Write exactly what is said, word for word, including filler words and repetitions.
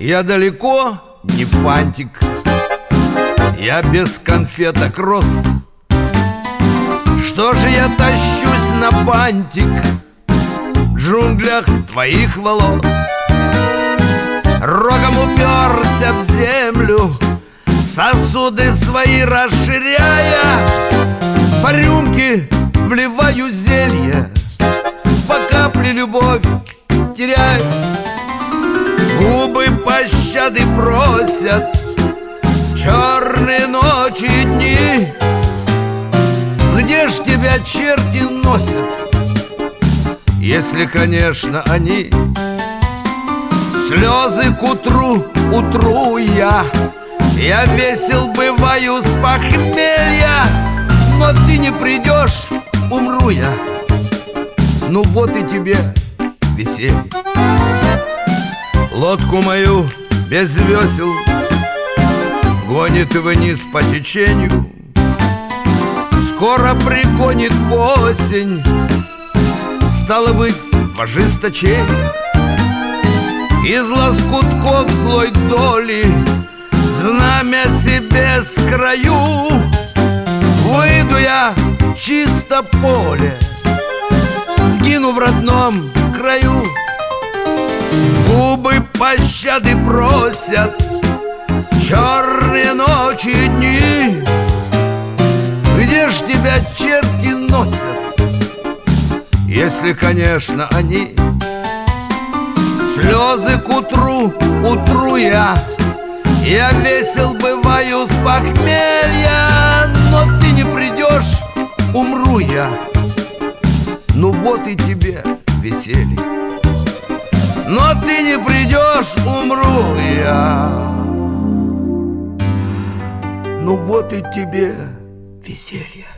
Я далеко не фантик, я без конфеток рос. Что же я тащусь на бантик в джунглях твоих волос? Рогом уперся в землю, сосуды свои расширяя, по рюмке вливаю зелье, по капле любовь теряю. Губы пощады просят черные ночи и дни. Где ж тебя черти носят, если, конечно, они? Слезы к утру утру я, я весел бываю с похмелья. Но ты не придешь, умру я. Ну вот и тебе веселье. Лодку мою без весел гонит вниз по течению. Скоро пригонит осень, стало быть, в ожесточении. Из лоскутков злой доли знамя себе скрою. Выйду я чисто поле, сгину в родном краю. Губы пощады просят черные ночи и дни. Где ж тебя черти носят, если, конечно, они? Слезы к утру утру я, я весел бываю с похмелья. Но ты не придешь, умру я. Ну вот и тебе веселье. Но ты не придешь, умру я. Ну вот и тебе веселье.